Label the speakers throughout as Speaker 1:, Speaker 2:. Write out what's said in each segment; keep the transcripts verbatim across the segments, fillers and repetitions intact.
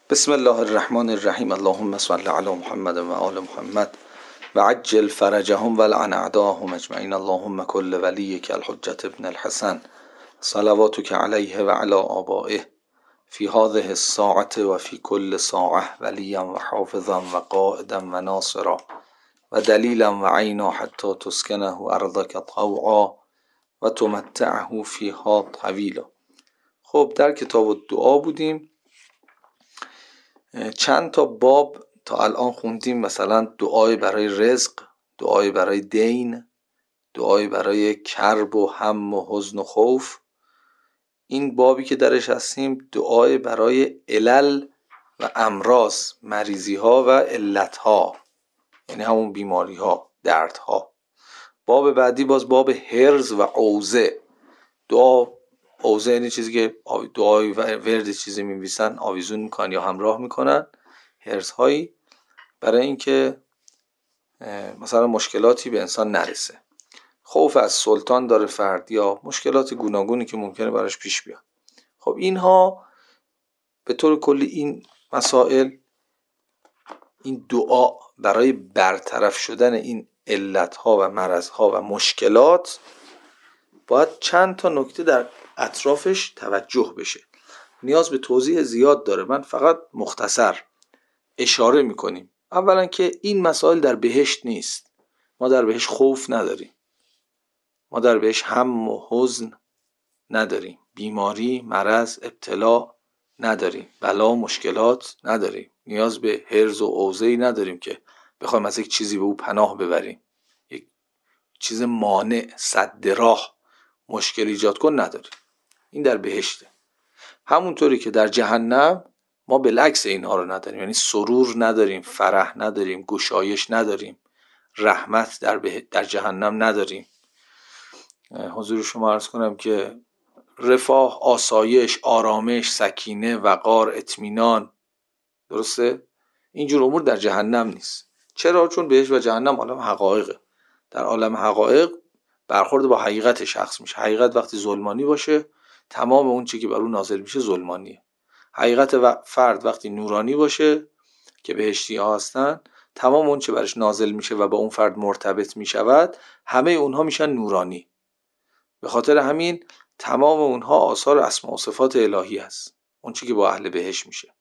Speaker 1: بسم الله الرحمن الرحیم. اللهم صل علی محمد و آل محمد و عجل فرجهم و لعن اعداءهم اجمعین. اللهم کل ولیک الحجة ابن الحسن صلواتک علیه و علی آبائه فی هذه الساعة و فی کل ساعة ولیا و حافظا و قائدا و ناصرا و دلیلا و عینا حتی تسکنه ارضک طوعا و تمتعه فیها طویلا. خب در کتاب الدعا بودیم. چند تا باب تا الان خوندیم، مثلا دعای برای رزق، دعای برای دین، دعای برای کرب و هم و حزن و خوف. این بابی که درش هستیم دعای برای علل و امراض، مریضی ها و علت ها، یعنی همون بیماری ها، درد ها. باب بعدی باز باب هرز و عوزه. دعا عوزه یعنی چیزی که دعای ورد چیزی می‌نویسن آویزون میکنن یا همراه میکنن، هرز هایی برای اینکه مثلا مشکلاتی به انسان نرسه. خوف از سلطان داره فرد یا مشکلات گوناگونی که ممکنه براش پیش بیاد. خب اینها به طور کلی این مسائل، این دعا برای برطرف شدن این علتها و مرضها و مشکلات باید چند تا نکته در اطرافش توجه بشه. نیاز به توضیح زیاد داره، من فقط مختصر اشاره میکنیم. اولا که این مسائل در بهشت نیست. ما در بهشت خوف نداریم، ما در بهشت هم و حزن نداریم، بیماری، مرض، ابتلا نداریم، بلا، مشکلات نداریم. نیاز به هرز و عوزه‌ای نداریم که بخوایم از یک چیزی به او پناه ببریم. یک چیز مانع، سد راه، مشکل ایجاد کن نداریم. این در بهشته. همونطوری که در جهنم ما بالعکس اینها رو نداریم، یعنی سرور نداریم، فرح نداریم، گشایش نداریم، رحمت در, به... در جهنم نداریم. حضور شما عرض کنم که رفاه، آسایش، آرامش، سکینه، وقار، اطمینان، درسته؟ اینجور امور در جهنم نیست. چرا؟ چون بهشت و جهنم عالم حقایقه. در عالم حقایق برخورد با حقیقت شخص میشه. حقیقت وقتی ظلمانی باشه تمام اون چیزی که بر اون نازل میشه ظلمانیه. حقیقت و فرد وقتی نورانی باشه که بهشتی ها هستن، تمام اون چه برش نازل میشه و با اون فرد مرتبط میشود همه اونها میشن نورانی. به خاطر همین تمام اونها آثار اسماء و صفات الهی هست، اون چیزی که با اهل بهشت میشه.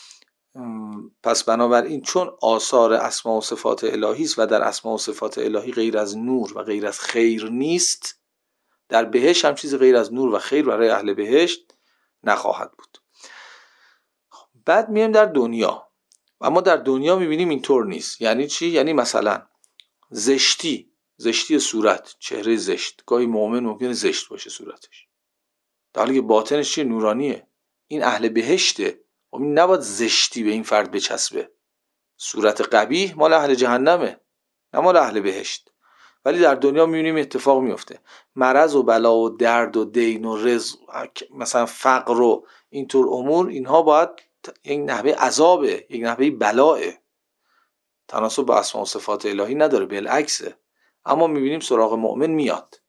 Speaker 1: پس بنابراین چون آثار اسماء و صفات الهی است و در اسماء و صفات الهی غیر از نور و غیر از خیر نیست، در بهشت هم چیزی غیر از نور و خیر برای اهل بهشت نخواهد بود. بعد میایم در دنیا، اما در دنیا میبینیم اینطور نیست. یعنی چی؟ یعنی مثلا زشتی، زشتی صورت، چهره زشت. گاهی مؤمن ممکنه زشت باشه صورتش، در حالی که باطنش چیه؟ نورانیه. این اهل بهشته. و این نباید زشتی به این فرد بچسبه. صورت قبیح مال اهل جهنمه، نه مال اهل بهشت. ولی در دنیا میبینیم اتفاق میفته. مرض و بلا و درد و دین و رزق، مثلا فقر و اینطور امور، اینها باید یک نحوه عذابه، یک نحوه بلاه، تناسب با اسماء و صفات الهی نداره، بالعکسه. اما میبینیم سراغ مؤمن میاد،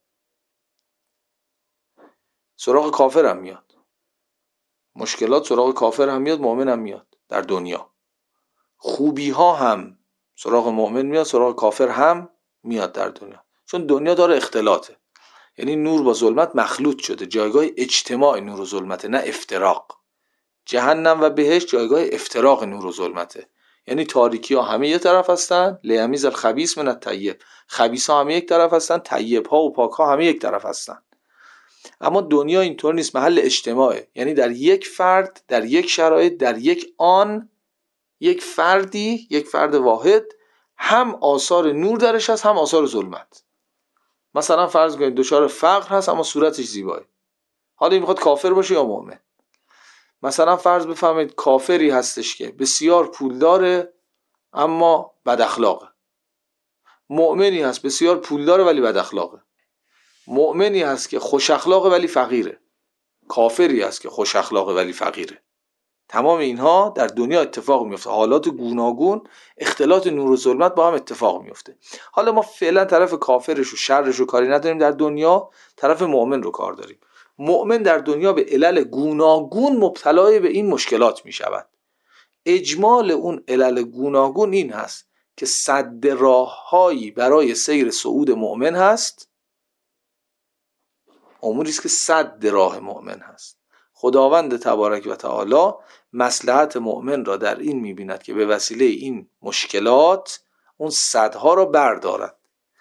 Speaker 1: سراغ کافر هم میاد. مشکلات سراغ کافر هم میاد، مؤمن هم میاد در دنیا. خوبی ها هم سراغ مؤمن میاد، سراغ کافر هم میاد در دنیا. چون دنیا داره اختلاطه، یعنی نور با ظلمت مخلوط شده. جایگاه اجتماع نور و ظلمته، نه افتراق. جهنم و بهشت جایگاه افتراق نور و ظلمته، یعنی تاریکی ها همه یک طرف هستن، لیمیز الخبیث من الطیب. خبیث ها همه یک طرف هستن، طیب ها و پاک ها همه یک طرف هستن. اما دنیا اینطور نیست، محل اجتماعه. یعنی در یک فرد، در یک شرایط، در یک آن، یک فردی، یک فرد واحد، هم آثار نور درش هست هم آثار ظلمت. مثلا فرض کنید دچار فقر هست اما صورتش زیباه. حالا این میخواد کافر باشه یا مؤمن. مثلا فرض بفهمید کافری هستش که بسیار پول داره اما بد اخلاقه. مؤمنی هست بسیار پول داره ولی بد اخلاقه. مؤمنی هست که خوش اخلاقه ولی فقیره. کافری هست که خوش اخلاقه ولی فقیره. تمام اینها در دنیا اتفاق میفته. حالات گوناگون، اختلاط نور و ظلمت با هم اتفاق میفته. حالا ما فعلا طرف کافرش و شرش رو کاری نداریم در دنیا، طرف مؤمن رو کار داریم. مؤمن در دنیا به علل گوناگون مبتلای به این مشکلات میشود. اجمال اون علل گوناگون این هست که سد راههایی برای سیر صعود مؤمن هست، اموری است که سد راه مؤمن هست. خداوند تبارک و تعالی مصلحت مؤمن را در این می‌بیند که به وسیله این مشکلات اون سدها را بردارد.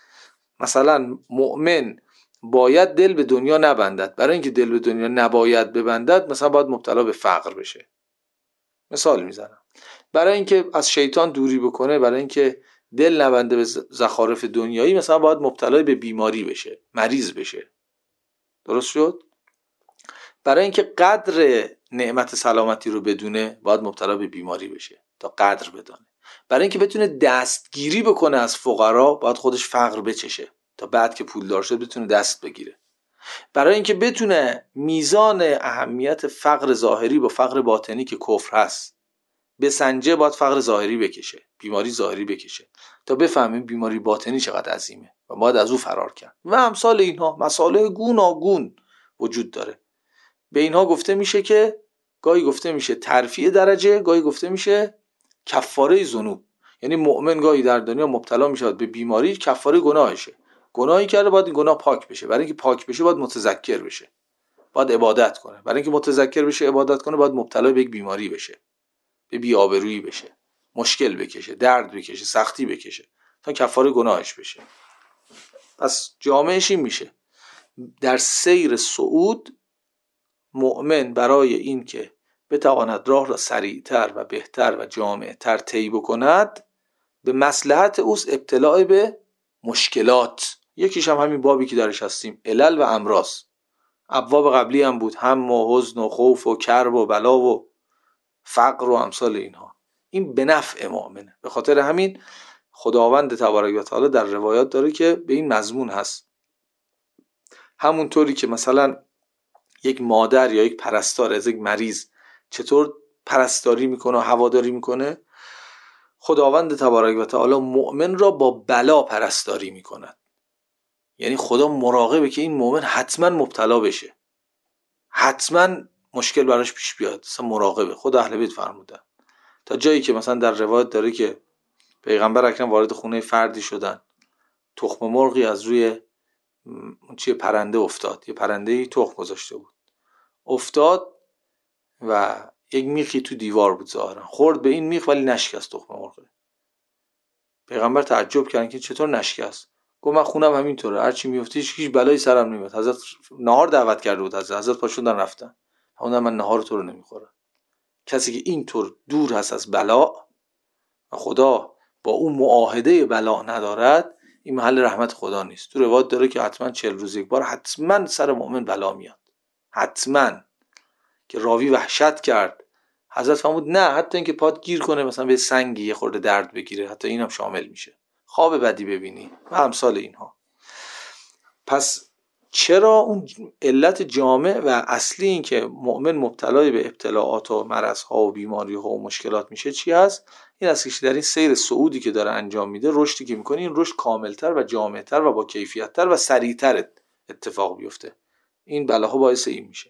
Speaker 1: مثلا مؤمن باید دل به دنیا نبندد، برای اینکه دل به دنیا نباید ببندد مثلا باید مبتلا به فقر بشه. مثال میزنم، برای اینکه از شیطان دوری بکنه، برای اینکه دل نبنده به زخارف دنیایی، مثلا باید مبتلا به بیماری بشه، مریض بشه. درست شد؟ برای اینکه قدر نعمت سلامتی رو بدونه باید مبتلا به بیماری بشه تا قدر بدانه. برای اینکه بتونه دستگیری بکنه از فقرا باید خودش فقر بچشه تا بعد که پولدار شد بتونه دست بگیره. برای اینکه بتونه میزان اهمیت فقر ظاهری با فقر باطنی که کفر هست بسنجه، باید فقر ظاهری بکشه، بیماری ظاهری بکشه تا بفهمیم بیماری باطنی چقدر عظیمه و باید از او فرار کرد. و امثال اینها مسائل گوناگون وجود داره. به اینها گفته میشه که گاهی گفته میشه ترفیع درجه، گاهی گفته میشه کفاره ذنوب. یعنی مؤمن گاهی در دنیا مبتلا میشه به بیماری، کفاره گناهشه، گناهی کرده باید این گناه پاک بشه. برای اینکه پاک بشه باید متذکر بشه، باید عبادت کنه. برای اینکه متذکر بشه عبادت کنه باید مبتلا به یک بیماری بشه، به بی‌آبرویی بشه، مشکل بکشه، درد بکشه، سختی بکشه تا کفاره گناهش بشه. پس جامعش این میشه در سیر صعود مؤمن برای این که بتواند راه را سریعتر و بهتر و جامعتر طی بکند به مصلحت اوست ابتلاع به مشکلات. یکیش هم همین بابی که درش هستیم، علل و امراض. ابواب قبلی هم بود، هم و حزن و خوف و کرب و بلا و فقر و امثال اینها. این به نفع مؤمنه. به خاطر همین خداوند تبارک و تعالی در روایات داره که به این مضمون هست. همونطوری که مثلا یک مادر یا یک پرستار از یک مریض چطور پرستاری میکنه و هواداری میکنه، خداوند تبارک و تعالی مؤمن را با بلا پرستاری میکند. یعنی خدا مراقبه که این مؤمن حتما مبتلا بشه، حتما مشکل براش پیش بیاد، مثلا مراقبه. خود اهل بیت فرمودن تا جایی که مثلا در روایت داره که پیغمبر اکرم وارد خونه فردی شدن، تخم مرغی از روی چیه پرنده افتاد، یه پرنده‌ای تخم گذاشته بود، افتاد و یک میخی تو دیوار بود ظاهرا، خورد به این میخ ولی نشکست تخم مرغ. پیغمبر تعجب کردن که چطور نشکست؟ گفت من خونم همینطوره، هر چی میفته هیچ بلایی سرم نمیاد. حضرت نهار دعوت کرده بود، حضرت حضرت پاشوندن رفتن، اونم من نهار تو رو نمیخورم. کسی که اینطور دور هست از بلا و خدا با اون معاهده بلا ندارد، این محل رحمت خدا نیست. تو روایت داره که حتما چهل روز یک بار حتما سر مؤمن بلا میاد، حتما. که راوی وحشت کرد. حضرت فرمود نه، حتی اینکه پات گیر کنه مثلا به سنگی یه خورده درد بگیره، حتی اینم شامل میشه. خواب بدی ببینی و امثال اینها. پس چرا اون علت جامع و اصلی این که مؤمن مبتلای به ابتلاعات و مرض‌ها و بیماری‌ها و مشکلات میشه چی هست؟ این است که در این سیر صعودی که داره انجام میده، رشدی که میکنه، این رشد کاملتر و جامعتر و با کیفیتتر و سریعتر اتفاق بیفته. این بلاها باعث این میشه.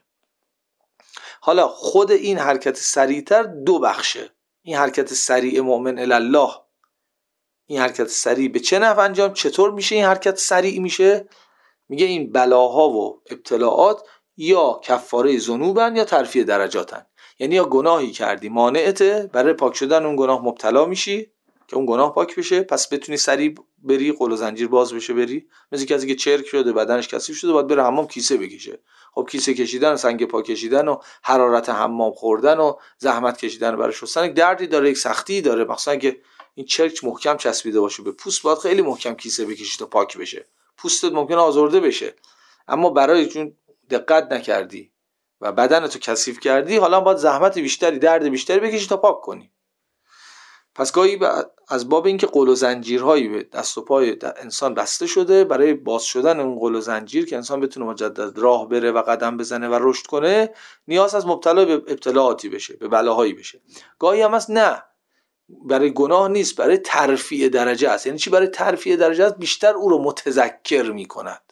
Speaker 1: حالا خود این حرکت سریعتر دو بخشه. این حرکت سریع مؤمن الله، این حرکت سریع به چه نحو انجام، چطور میشه این حرکت سریع میشه؟ میگه این بلاها و ابتلاعات یا کفاره ذنوبن یا ترفیع درجاتن. یعنی یا گناهی کردی مانعته، برای پاک شدن اون گناه مبتلا میشی که اون گناه پاک بشه، پس بتونی سریع بری، قل و زنجیر باز بشه بری. مثل کسی که چرک شده، بدنش کثیف شده، باید بره حمام کیسه بکشه. خب کیسه کشیدن و سنگ پاک کشیدن و حرارت حمام خوردن و زحمت کشیدن برای شستن دردی داره، یک سختی داره. مثلا که این چرک محکم چسبیده باشه به پوست، باید خیلی محکم کیسه بکشی تا پاک بشه. پوستت ممکنه آزرده بشه، اما برای چون دقت نکردی و بدنتو کثیف کردی، حالا باید زحمت بیشتری، درد بیشتری بکشی تا پاک کنی. پس گاهی از باب اینکه قل و زنجیرهایی به دست و پای انسان بسته شده، برای باز شدن اون قل و زنجیر که انسان بتونه مجدد راه بره و قدم بزنه و رشد کنه، نیاز از مبتلا به ابتلاعاتی بشه، به بلاهایی بشه. گاهی هم هست نه، برای گناه نیست، برای ترفیع درجه است. یعنی چی برای ترفیع درجه است؟ بیشتر او رو متذکر می کند.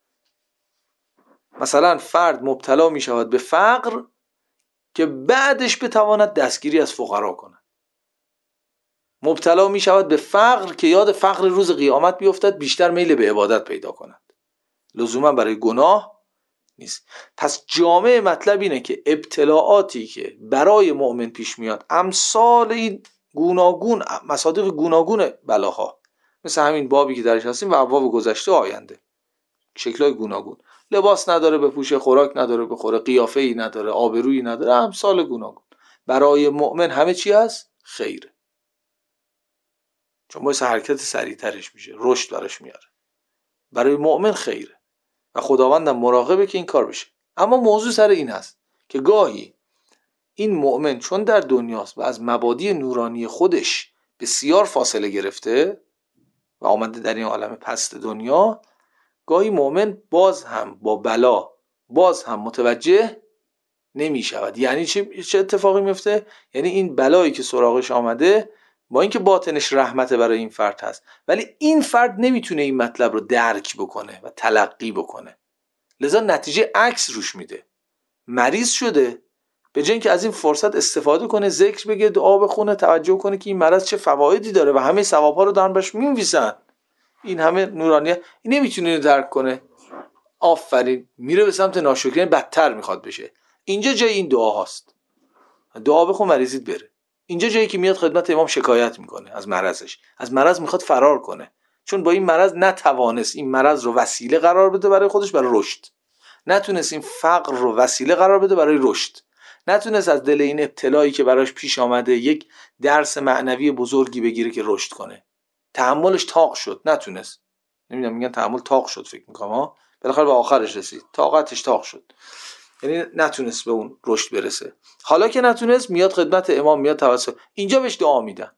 Speaker 1: مثلا فرد مبتلا می شود به فقر که بعدش بتواند دستگیری از فقرا کند. مبتلا می شود به فقر که یاد فقر روز قیامت بیفتد، بیشتر میل به عبادت پیدا کند، لزوما برای گناه نیست. پس جامع مطلب اینه که ابتلاعاتی که برای مؤمن پیش میاد، امثال این گوناگون مصادیق گوناگون بلاها، مثل همین بابی که درش هستیم و ابواب گذشته آینده، شکل‌های گوناگون، لباس نداره بپوشه، خوراک نداره بخوره، قیافه‌ای نداره، آبرویی نداره، امثال گوناگون، برای مؤمن همه چی هست خیره، چون باعث حرکت سریعترش میشه، رشد براش میاره، برای مؤمن خیره و خداوندم مراقبه که این کار بشه. اما موضوع سر این هست که گاهی این مؤمن چون در دنیاست و از مبادی نورانی خودش بسیار فاصله گرفته و آمده در این عالم پست دنیا، گاهی مؤمن باز هم با بلا باز هم متوجه نمی شود. یعنی چه اتفاقی میفته؟ یعنی این بلایی که سراغش آمده با اینکه باطنش رحمت برای این فرد هست، ولی این فرد نمیتونه این مطلب رو درک بکنه و تلقی بکنه، لذا نتیجه عکس روش میده، مریض شده، به جای اینکه از این فرصت استفاده کنه، ذکر بگه، دعا بخونه، توجه کنه که این مرض چه فوایدی داره و همه ثواب‌ها رو دارن بهش می‌نویسن، این همه نورانیت، این نمیتونه اینو درک کنه، آفرین، میره به سمت ناشکری، بدتر میخواد بشه. اینجا جای این دعا هاست، دعا بخون مریضیت بره. اینجا جایی که میاد خدمت امام شکایت میکنه از مرضش، از مرض میخواد فرار کنه، چون با این مرض نتوانست این مرض رو وسیله قرار بده برای خودش برای رشد، نتونست این فقر رو وسیله قرار بده برای رشد، نتونست از دل این ابتلایی که براش پیش آمده یک درس معنوی بزرگی بگیره که رشد کنه. تحملش طاق شد، نتونست. نمیدونم میگن تحمل طاق شد، فکر میکنم ها، بالاخره به آخرش رسید، طاقتش طاق شد، یعنی نتونست به اون رشد برسه. حالا که نتونست، میاد خدمت امام، میاد توسل، اینجا بهش دعا میدن.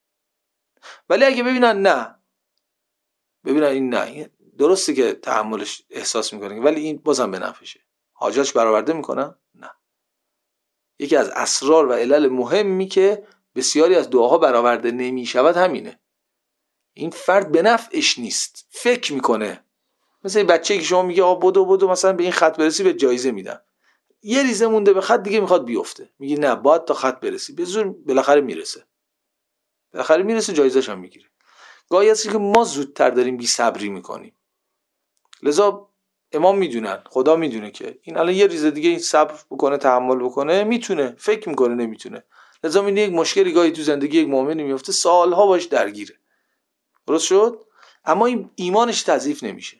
Speaker 1: ولی اگه ببینن نه، ببینن این نه، درسته که تحملش احساس میکنه ولی این بازم به نفعشه، حاجتش برآورده میکنن، نه. یکی از اسرار و علل مهمی که بسیاری از دعاها برآورده نمیشود همینه، این فرد به نفعش نیست، فکر میکنه. مثل بچه‌ای که شما میگه آقا بدو بدو مثلا به این خط برسی به جایزه میدم، یه ریزه مونده به خط دیگه میخواد بیفته، میگی نه باید تا خط برسی، به زور بالاخره میرسه، بالاخره میرسه، جایزه‌ش هم میگیره. گاهی هست که ما زودتر داریم بی صبری میکنیم، لذا امام میدونن، خدا میدونه که این الان یه ریزه دیگه این صبر بکنه، تحمل بکنه، میتونه، فکر میکنه نمیتونه، لذا میبینی یک مشکلی گاهی تو زندگی یک مؤمنی میفته، سالها باش درگیره، درست شد، اما این ایمانش تضعیف نمیشه.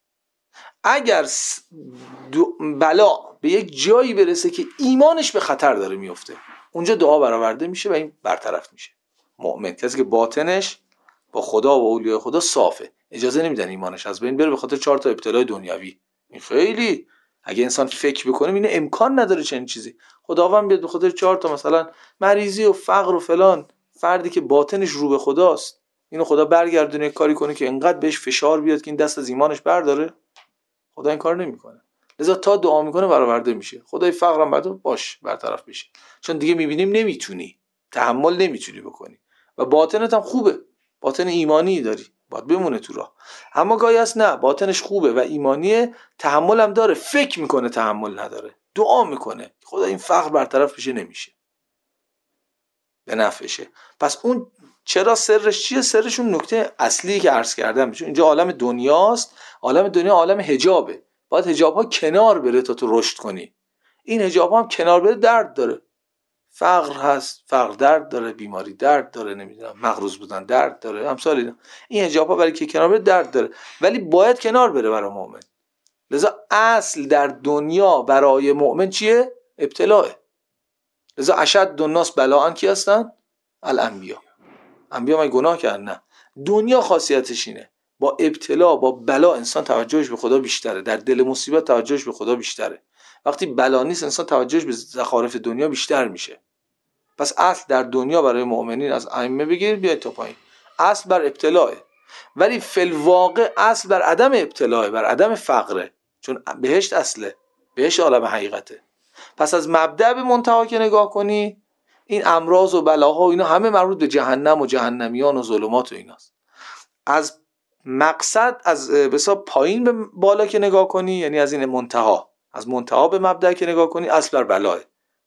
Speaker 1: اگر بلا به یک جایی برسه که ایمانش به خطر داره میفته، اونجا دعا برآورده میشه و این برطرف میشه. مؤمن کسی که باطنش با خدا و اولیاء خدا صافه، اجازه نمیدن ایمانش از بین بره به خاطر چهار تا ابتلای دنیوی. این خیلی، اگه انسان فکر بکنه اینه امکان نداره چنین چیزی، خداوند بیاد به خاطر چهار تا مثلا مریضی و فقر و فلان، فردی که باطنش رو به خداست، اینو خدا برگردونه کاری کنه که انقدر بهش فشار بیاد که این دست از ایمانش برداره؟ خدا این کار نمیکنه. لذا تا دعا میکنه برآورده میشه. خدای فقرم بعد باش برطرف بشه، چون دیگه میبینیم نمیتونی، تحمل نمیتونی بکنی و باطنت هم خوبه، باطن ایمانی داری، باید بمونه تو راه. اما گاهی هست نه، باطنش خوبه و ایمانیه، تحمل هم داره، فکر میکنه تحمل نداره، دعا میکنه خدا این فقر برطرف بشه، نمیشه، به نفعشه. پس اون چرا سرش چیه؟ سرشون نکته اصلی که عرض کردم، چون اینجا عالم دنیاست، عالم دنیا عالم حجابه، باید حجاب ها کنار بره تا تو رشد کنی. این حجاب ها هم کنار بره درد داره، فقر هست، فقر درد داره، بیماری درد داره، نمیدونم مغروض بودن درد داره، امثال اینا. این حجاب ها برای که کنار بره درد داره، ولی باید کنار بره برای مؤمن. لذا اصل در دنیا برای مؤمن چیه؟ ابتلاه. لذا اشد الناس بلاء کی هستن؟ الانبیا. انبیا ما گناه کردن؟ نه. دنیا خاصیتش اینه، با ابتلا، با بلا انسان توجهش به خدا بیشتره، در دل مصیبت توجهش به خدا بیشتره. وقتی بلا نیست انسان توجهش به زخارف دنیا بیشتر میشه. پس اصل در دنیا برای مؤمنین از ائمه بگیر بیاید تا پایین، اصل بر ابتلاه، ولی فی الواقع اصل بر عدم ابتلاه، بر عدم فقره، چون بهشت اصله، بهشت عالم حقیقته. پس از مبدأ به منتها که نگاه کنی، این امراض و بلاها و اینا همه مربوط به جهنم و جهنمیان و ظلمات و ایناست. از مقصد، از بسا پایین به بالا که نگاه کنی، یعنی از این منتها، از منتها به مبدأ که نگاه کنی، اصل بر بلاه.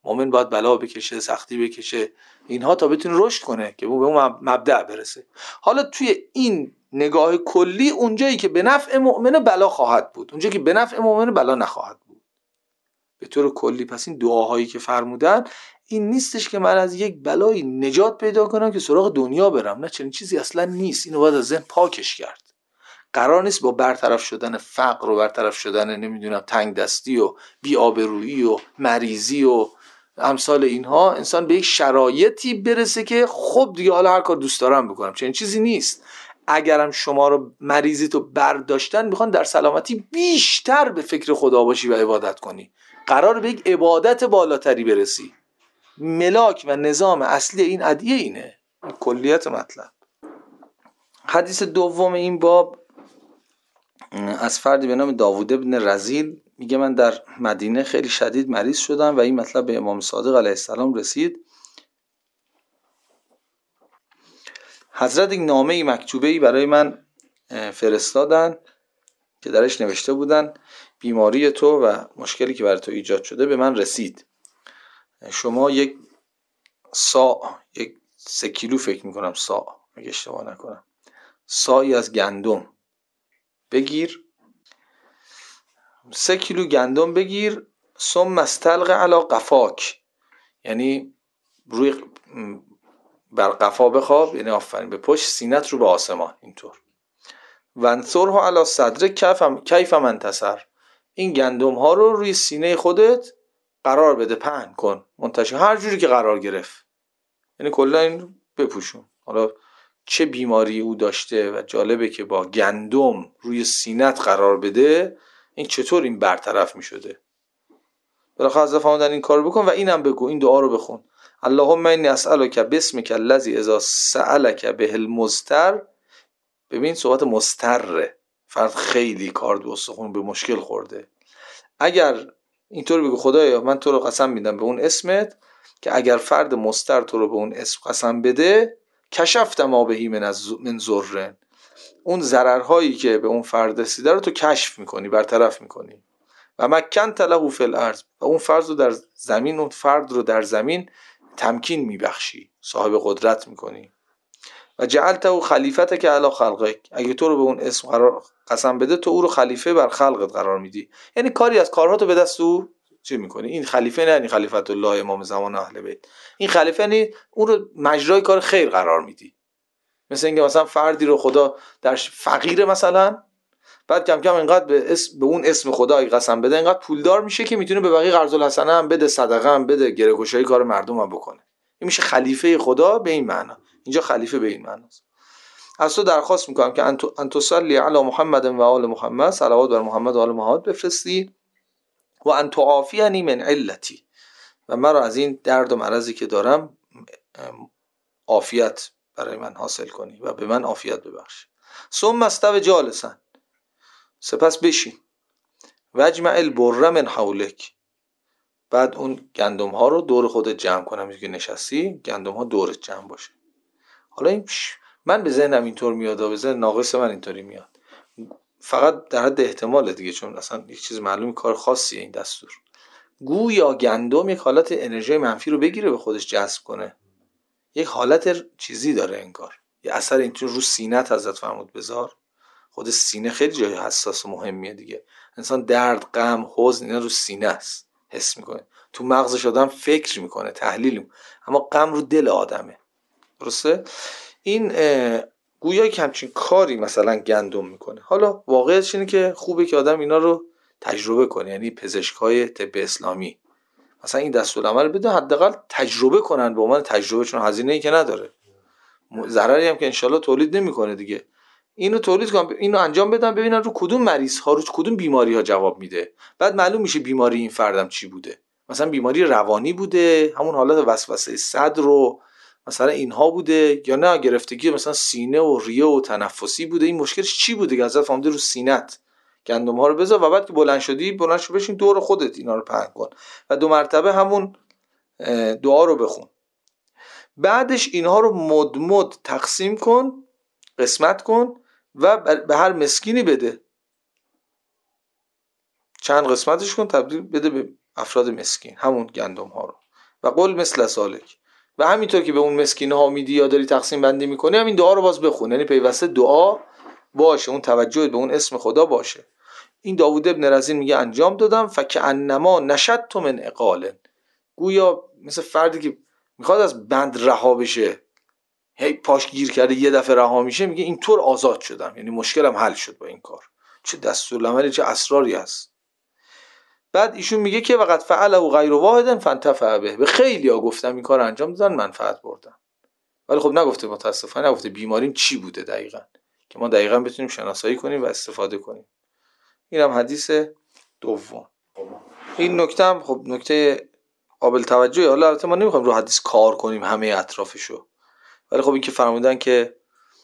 Speaker 1: مؤمن باید بلا بکشه، سختی بکشه، اینها تا بتونه رشد کنه که به اون مبدأ برسه. حالا توی این نگاه کلی اونجایی که به نفع مؤمن بلا خواهد بود، اونجایی که به نفع مؤمن بلا نخواهد بود به طور کلی. پس این دعاهایی که فرمودن این نیستش که من از یک بلایی نجات پیدا کنم که سراغ دنیا برم، نه، چنین چیزی اصلا نیست. اینو باید از ذهن پاکش کرد. قرار نیست با برطرف شدن فقر و برطرف شدن نمیدونم تنگ دستی و بی‌آبرویی و مریضی و امثال اینها انسان به یک شرایطی برسه که خب دیگه حالا هر کار دوست دارم بکنم. چنین چیزی نیست. اگرم شما رو مریضی تو برداشتن میخوان در سلامتی بیشتر به فکر خدا باشی و عبادت کنی، قرار به یک عبادت بالاتری برسی. ملاک و نظام اصلی این ادعیه اینه، کلیت مطلب. حدیث دوم این باب از فردی به نام داوود ابن رزیل میگه من در مدینه خیلی شدید مریض شدم و این مطلب به امام صادق علیه السلام رسید. حضرت یک نامه مکتوبه‌ای برای من فرستادن که درش نوشته بودن بیماری تو و مشکلی که برای تو ایجاد شده به من رسید. شما یک سا یک سه کیلو فکر میکنم سا اگه اشتباه نکنم سایی از گندم بگیر، سه کیلو گندم بگیر، ثم استلق علی قفاک، یعنی روی بر قفا بخواب، یعنی آفرین به پشت سینت رو به آسمان اینطور. وانثره علی صدرک کیف من تصر، این گندم ها رو روی سینه خودت قرار بده، پهن کن، منتشر هر جوری که قرار گرفت، یعنی کلا این بپوشون. حالا چه بیماری او داشته و جالبه که با گندم روی سینت قرار بده، این چطور این برطرف می شده. بالاخره حضرت فرمودن این کارو بکن و اینم بگو، این دعا رو بخون. اللهم انی اسألک باسمک الذی اذا سألک به المضطر. ببین صحبت مضطره، فرد خیلی کار دو استخون به مشکل خورده. اگر اینطور بگو خدایا من تو رو قسم میدم به اون اسمت که اگر فرد مضطر تو رو به اون اسم قسم بده، کشفت ما بهی من از من ضرر، اون ضررهایی که به اون فرد رسیده رو تو کشف میکنی، برطرف میکنی. و مکنت له فی الارض، و اون فرد رو در زمین اون فرد رو در زمین تمکین میبخشی، صاحب قدرت میکنی. و جعلته خلیفتک علی خلقک، اگه تو رو به اون اسم قرار قسم بده تو او رو خلیفه بر خلقت قرار میدی، یعنی کاری از کارهاتو به دست او چه میکنی. این خلیفه نه یعنی خلیفت الله امام زمان اهل بیت، این خلیفه یعنی اون رو مجرای کار خیر قرار میدی. مثل اینکه مثلا فردی رو خدا در فقیر مثلا، بعد کم کم اینقدر به اسم به اون اسم خدا قسم بده اینقدر پولدار میشه که میتونه به بقیه قرض الحسنه هم بده، صدقه هم بده، گره‌گشایی کار مردم هم بکنه. این میشه خلیفه خدا به این معنا. اینجا خلیفه به این معناست. از تو درخواست میکنم که انتو انتو صلی علی محمد و آل محمد، صلوات بر محمد و آل محمد بفرستی. و انتو عافیانی من علتی، و مرا از این درد و مرضی که دارم عافیت برای من حاصل کنی و به من عافیت ببخشی. ثم استو جالسا، سپس بشین. وجمع البر من حولک، بعد اون گندم ها رو دور خودت جمع کنم، میگه نشستی گندم ها دورت جمع باشه. حالا این من به ذهنم اینطور میاد و به ذهن ناقص من اینطوری میاد، فقط در حد احتمال دیگه، چون اصلا یک چیز معلوم کار خاصیه این دستور. گویا گندم یک حالت انرژی منفی رو بگیره به خودش جذب کنه، یک حالت چیزی داره انگار، یه اثر اینطور رو سینت حضرت فرمود بذار. خود سینه خیلی جای حساس و مهمیه دیگه. انسان درد، غم، حزن اینا رو سینه است حس میکنه، تو مغزش آدم فکر میکنه، تحلیل میکنه، اما غم رو دل آدمه. درسته؟ این گویا که همچین کاری مثلا گندم میکنه. حالا واقعیتش اینه که خوبه که آدم اینا رو تجربه کنه، یعنی پزشکای طب اسلامی مثلا این دستورالعمل بده، حداقل تجربه کنن به عنوان تجربه، چون هزینه‌ای که نداره، ضرری هم که انشالله تولید نمیکنه دیگه. اینو تولید کنن، اینو انجام بدن، ببینن رو کدوم مریض ها، رو کدوم بیماری ها جواب میده. بعد معلوم میشه بیماری این فردم چی بوده. مثلا بیماری روانی بوده، همون حالت وسوسه صدر رو مثلا اینها بوده، یا نه گرفتگی مثلا سینه و ریه و تنفسی بوده. این مشکلش چی بوده که حضرت فهمیده رو سینت گندم ها رو بذار و بعد که بلند شدی بلند شو بشین دور خودت اینا رو پهن کن و دو مرتبه همون دعا رو بخون. بعدش اینها رو مد مد تقسیم کن، قسمت کن و به هر مسکینی بده. چند قسمتش کن تبدیل بده به افراد مسکین همون گندم ها رو. و قل مثل سالک، و همینطور که به اون مسکین ها میدی یا داری تقسیم بندی میکنی، همین دعا رو باز بخون. یعنی پیوسته دعا باشه، اون توجه به اون اسم خدا باشه. این داوود ابن رزین میگه انجام دادم فکأنما نشدت من عقال، گویا مثل فردی که میخواد از بند رها بشه، هی پاش گیر کرده یه دفعه رها میشه، میگه اینطور آزاد شدم، یعنی مشکلم حل شد با این کار. چه دستورالعملی، چه اسراری هست. بعد ایشون میگه که وقت فعله غیر واحد فانتفع به، به خیلیا گفتم این کار انجام دادن منفعت بردن. ولی خب نگفته، متاسفانه نگفته بیمارین چی بوده دقیقاً، که ما دقیقاً بتونیم شناسایی کنیم و استفاده کنیم. اینم حدیث دوم. این نکته هم خب نکته قابل توجهی. حالا البته ما نمیخوایم رو حدیث کار کنیم همه اطرافشو، ولی خب این که فرمودن که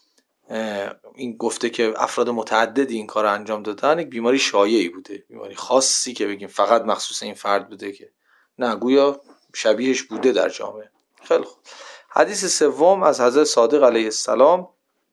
Speaker 1: این گفته که افراد متعددی این کار رو انجام دادن، یک بیماری شایعی بوده، بیماری خاصی که بگیم فقط مخصوص این فرد بوده، که نه، گویا شبیهش بوده در جامعه. خیلی خوب. حدیث سوم از حضرت صادق علیه السلام.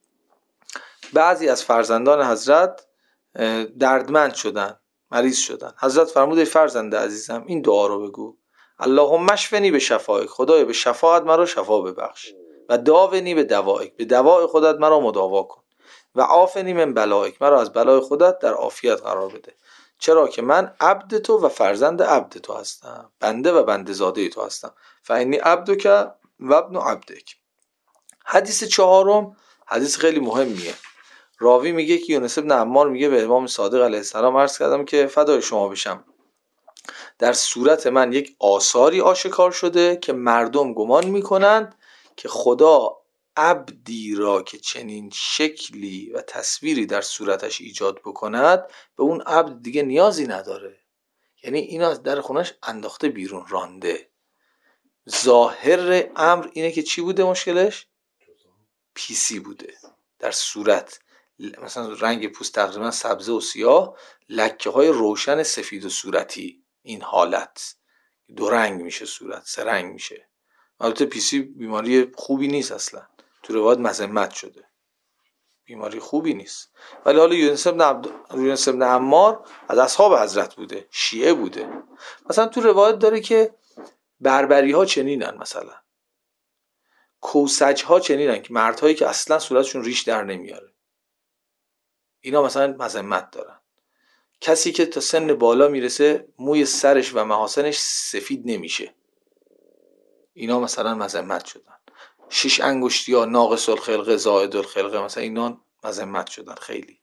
Speaker 1: بعضی از فرزندان حضرت دردمند شدن، مریض شدن. حضرت فرمود ای فرزند عزیزم این دعا رو بگو: اللهم اشفنی به شفایک، خدای به شفاعت مرا شفا ببخش، و داونی به دوایک، به دواء خودت مرا مداوا کن، و عافنی من بلایک، مرا از بلای خودت در عافیت قرار بده، چرا که من عبد تو و فرزند عبد تو هستم، بنده و بنده زاده تو هستم. فانی عبدک و ابن عبدک. حدیث چهارم حدیث خیلی مهمیه. راوی میگه که یونس بن عمار میگه به امام صادق علیه السلام عرض کردم که فدای شما بشم، در صورت من یک آثاری آشکار شده که مردم گمان میکنند که خدا عبدی را که چنین شکلی و تصویری در صورتش ایجاد بکند به اون عبد دیگه نیازی نداره. یعنی اینا از در خونش انداخته بیرون، رانده. ظاهر امر اینه که چی بوده مشکلش؟ پیسی بوده در صورت، مثلا رنگ پوست تقریبا سبز و سیاه، لکه های روشن سفید و صورتی. این حالت دو رنگ میشه صورت، سه رنگ میشه. البته پیسی بیماری خوبی نیست اصلا، تو روایت مذمت شده، بیماری خوبی نیست. ولی حالا یونس بن عبد یونس بن عمار از اصحاب حضرت بوده، شیعه بوده. مثلا تو روایت داره که بربری ها چنینن، مثلا کوسج ها چنینن، که مردهایی که اصلا صورتشون ریش در نمیاره، اینا مثلا مذمت دارن. کسی که تا سن بالا میرسه موی سرش و محاسنش سفید نمیشه، اینا مثلا مذمت شدن. شش انگشتی ها ناقص الخلقه زائد الخلقه، مثلا اینا مذمت شدن خیلی.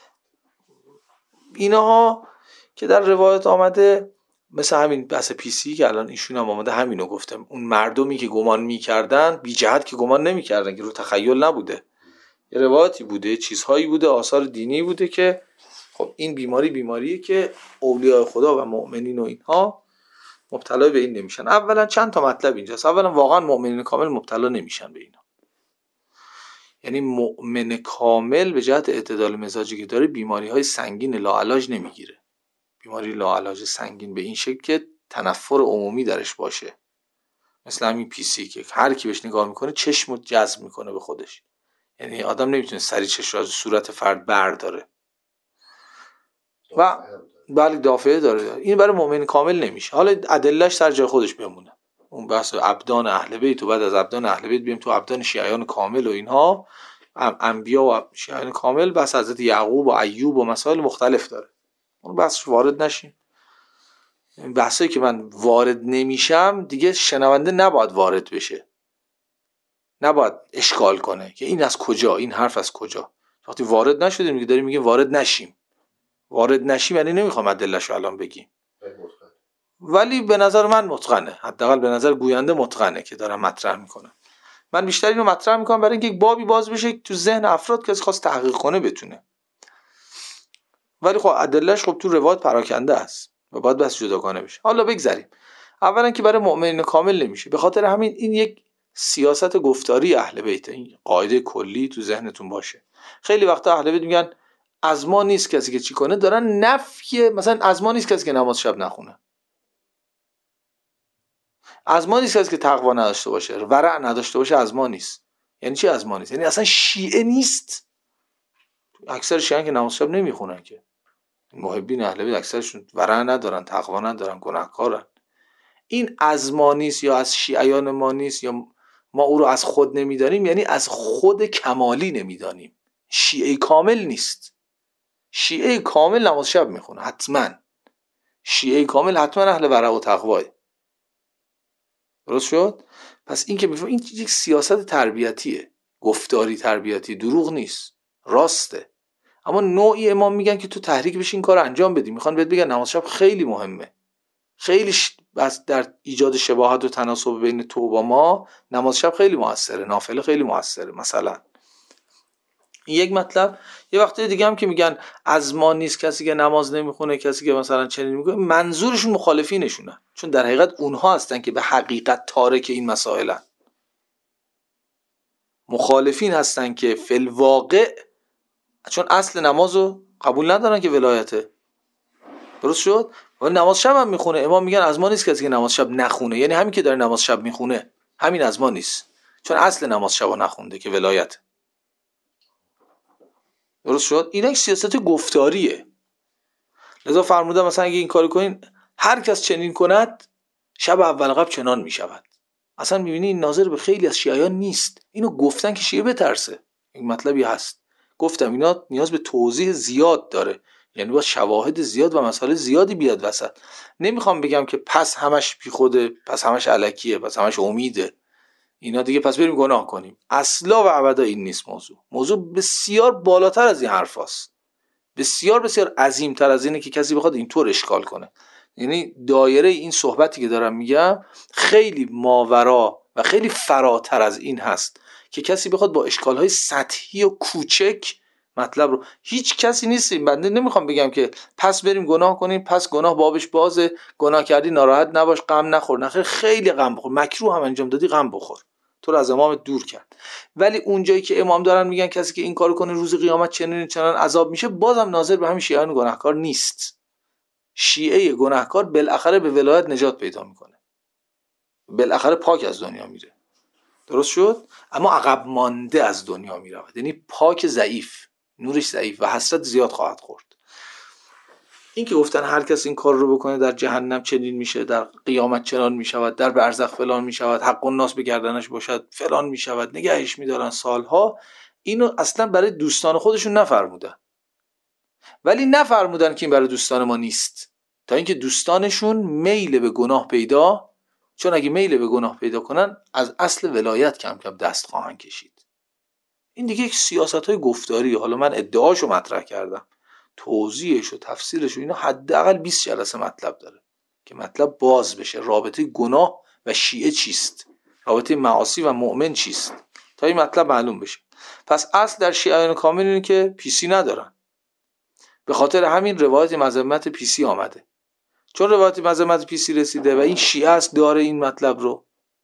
Speaker 1: اینها که در روایت آمده، مثل همین بحث پیسی که الان ایشون هم آمده همینو گفتم، اون مردمی که گمان میکردن بی جهت که گمان نمیکردن، که رو تخیل نبوده، یه روایتی بوده، چیزهایی بوده، آثار دینی بوده که خب این بیماری بیماریه که اولیاء خدا و مؤمنین و اینها مبتلا به این نمیشن. اولا چند تا مطلب اینجاست. اولا واقعا مؤمنین کامل مبتلا نمیشن به اینا. یعنی مؤمن کامل به جهت اعتدال مزاجی که داره بیماری های سنگین لاعلاج نمیگیره. بیماری لاعلاج سنگین به این شکل که تنفر عمومی درش باشه، مثل همین پیسی که هر کی بهش نگاه میکنه چشمو جذب میکنه به خودش. یعنی آدم نمیتونه سری چشم از صورت فرد برداره و بله دافعه داره. این برای مؤمن کامل نمیشه. حالا ادلهش سر جای خودش بمونه، اون بحث ابدان اهل بیت و بعد از ابدان اهل بیت بیم تو ابدان شیعیان کامل و اینها، انبیا و شیعیان کامل، بحث حضرت یعقوب و ایوب و مسائل مختلف داره، اون بحثش وارد نشیم. این بحثایی که من وارد نمیشم دیگه شنونده نباید وارد بشه، نباید اشکال کنه که این از کجا، این حرف از کجا. وقتی وارد نشدیم دیگه داریم میگیم وارد نشیم. وارد نشیم یعنی نمیخوام ادله‌شو الان بگیم، ولی به نظر من متقنه، حداقل به نظر گوینده متقنه که دارم مطرح میکنم. من بیشتر اینو مطرح میکنم برای اینکه یک بابی باز بشه تو ذهن افراد که از خواست تحقیق کنه بتونه. ولی خب ادله‌اش خب تو روایت پراکنده است و باید بس جداگانه بشه. حالا بگذریم. اولا که برای مؤمنین کامل نمیشه، به خاطر همین این یک سیاست گفتاری اهل بیت، این قاعده کلی تو ذهنتون باشه. خیلی وقتا اهل بیت میگن از ما نیست کسی که چی کنه، دارن نفی، مثلا از ما نیست کسی که نماز شب نخونه، از ما نیست کسی که تقوا نداشته باشه، ورع نداشته باشه، از ما نیست. یعنی چی از ما نیست؟ یعنی اصلا شیعه نیست. اکثر شیعه که نماز شب نمیخونن، که محبین اهل بیت اکثرشون ورع ندارن، تقوا ندارن، گناهکارن. این از ما نیست یا از شیعیان ما نیست یا ما او رو از خود نمیدانیم، یعنی از خود کمالی نمیدانیم. شیعه کامل نیست. شیعه کامل نماز شب میخونه حتما. شیعه کامل حتما اهل ورع و تقواه. درست شد؟ پس این که میفهم این یک سیاست تربیتیه، گفتاری تربیتی، دروغ نیست، راسته. اما نوعی امام میگن که تو تحریک بشین کار انجام بدی، میخوان بهت بگن نماز شب خیلی مهمه، خیلی ش... بس در ایجاد شباهت و تناسب بین تو و ما نماز شب خیلی موثره، نافله خیلی موثره. مثلا این یک مطلب. یه وقتی دیگه هم که میگن از ما نیست کسی که نماز نمیخونه، کسی که مثلا چنین میگه، منظورشون مخالفینشونه، چون در حقیقت اونها هستن که به حقیقت تارک این مسائلن. مخالفین هستن که فی الواقع چون اصل نمازو قبول ندارن که ولایته. درست شد؟ ولی نماز شب هم میخونه. امام میگن از ما نیست کسی که نماز شب نخونه، یعنی همین که داره نماز شب میخونه همین از ما نیست، چون اصل نماز شب نخونده که ولایت. درست شد؟ این یک سیاست گفتاریه. لذا فرمودم مثلا اگه این کارو کنین هر کس چنین کند شب اول قبل چنان میشود. اصلا میبینی این ناظر به خیلی از شیعیان نیست. اینو گفتن که شیعه بترسه. این مطلبی هست. گفتم اینا نیاز به توضیح زیاد داره، یعنی با شواهد زیاد و مسائل زیادی بیاد وسط. نمیخوام بگم که پس همش بی خوده، پس همش الکیه، پس همش امیده، اینا دیگه پس بریم گناه کنیم. اصلا و ابدا این نیست. موضوع موضوع بسیار بالاتر از این حرفاست، بسیار بسیار عظیمتر از اینه که کسی بخواد اینطور اشکال کنه. یعنی دایره این صحبتی که دارم میگم خیلی ماورا و خیلی فراتر از این هست که کسی بخواد با اشکالهای سطحی و کوچک مطلب رو. هیچ کسی نیستیم. بنده نمیخوام بگم که پس بریم گناه کنیم، پس گناه بابش بازه، گناه کردی ناراحت نباش، غم نخور. نخیر، خیلی غم بخور. مکروه هم انجام دادی غم بخور، تو رو از امامت دور کرد. ولی اونجایی که امام دارن میگن کسی که این کارو کنه روز قیامت چنین چنان عذاب میشه، بازم ناظر به همین شیعیان گناهکار نیست. شیعه گناهکار بالاخره به ولایت نجات پیدا میکنه، بالاخره پاک از دنیا میره. درست شد؟ اما عقب مانده از دنیا میره، یعنی پاک ضعیف، نورش ضعیف و حسرت زیاد خواهد خورد. این که گفتن هر کس این کار رو بکنه در جهنم چنین میشه، در قیامت چنان میشود، در برزخ فلان میشود، حق الناس به گردنش باشد فلان میشود، نگهش میدارن سالها، اینو اصلا برای دوستان خودشون نفرمودن. ولی نفرمودن که این برای دوستان ما نیست، تا اینکه دوستانشون میل به گناه پیدا، چون اگه میل به گناه پیدا کنن از اصل ولایت کم کم دست خواهند کشید. این دیگه یک سیاست‌های گفتاریه. حالا من ادعاشو مطرح کردم، توضیحش و تفسیرش و اینا حداقل بیست جلسه مطلب داره که مطلب باز بشه. رابطه گناه و شیعه چیست؟ رابطه معاصی و مؤمن چیست؟ تا این مطلب معلوم بشه. پس اصل در شیعیان کامل اینه که پیسی ندارن. به خاطر همین روایت مذمت پیسی آمده، چون روایت مذمت پیسی رسیده و این شیعه است داره این مطلب رو.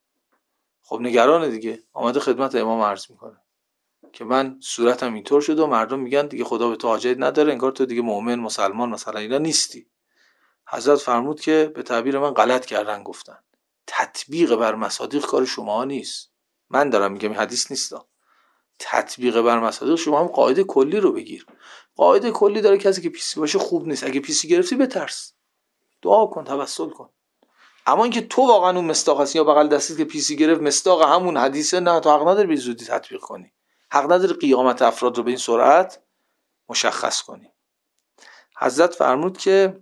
Speaker 1: خب نگرانه دیگه، آمده خدمت امام عرض میکنه که من صورتم اینطور شده و مردم میگن دیگه خدا به تو حاجت نداره، انگار تو دیگه مؤمن مسلمان مثلا اینا نیستی. حضرت فرمود که به تعبیر من غلط کردن، گفتن تطبیق بر مصادیق کار شما نیست. من دارم میگم این حدیث نیستا. تطبیق بر مصادیق شما هم قاعده کلی رو بگیر. قاعده کلی داره کسی که پیسی باشه خوب نیست. اگه پیسی گرفتی بترس، دعا کن، توسل کن. اما اینکه تو واقعا اون مصداق هستی یا بغل دستت که پیسی گرفت مصداق همون حدیثه، نه، تو حق نداری به زودی تطبیق کنی. حق نداری قیامت افراد رو به این سرعت مشخص کنی. حضرت فرمود که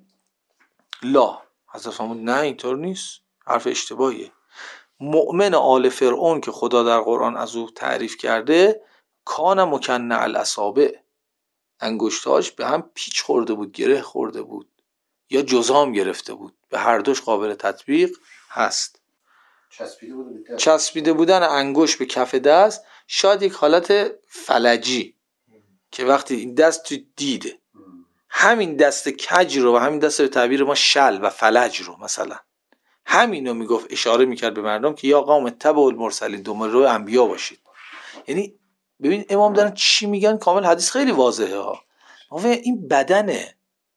Speaker 1: لا، حضرت فرمود نه اینطور نیست، حرف اشتباهیه. مؤمن آل فرعون که خدا در قرآن از او تعریف کرده، کان مکنع الاصابع، انگشتاش به هم پیچ خورده بود، گره خورده بود یا جزام گرفته بود. به هر دوش قابل تطبیق هست.
Speaker 2: چسبیده بود
Speaker 1: چسبیده بودن انگشت به کف دست شاید یک حالت فلجی که وقتی این دست تو دیده، همین دست کج رو و همین دست به تعبیر ما شل و فلج رو مثلا همینو میگفت، اشاره میکرد به مردم که یا قوم اتبعوا المرسلین، دنبال رو انبیا باشید. یعنی ببین امام دارن چی میگن، کامل حدیث خیلی واضحه ها. این بدنه،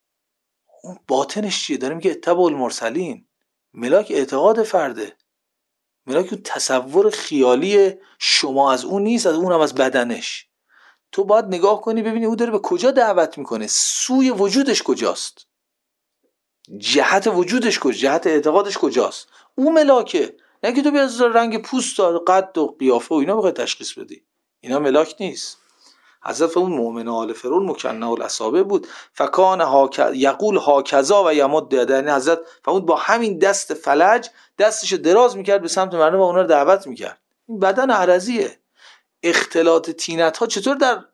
Speaker 1: اون باطنش چیه؟ داره میگه اتبعوا المرسلین. ملاک اعتقاد فرده، ملاک اون تصور خیالی شما از اون نیست، از اونم از بدنش. تو باید نگاه کنی ببینی او داره به کجا دعوت میکنه، سوی وجودش کجاست، جهت وجودش کجاست، جهت اعتقادش کجاست. اون ملاکه، نه که تو بیا از رنگ پوست و قد و قیافه و اینا بخوای تشخیص بدی. اینا ملاک نیست. حضرت اون مؤمن آل فرعون مکنه الاصابع بود. فکان هاک یقول هاکذا و یمد یده، یعنی حضرت فرعون با همین دست فلج دستشو دراز میکرد به سمت مردم و اونا رو دعوت میکرد. این بدن عرضیه. اختلاط طینت ها چطور در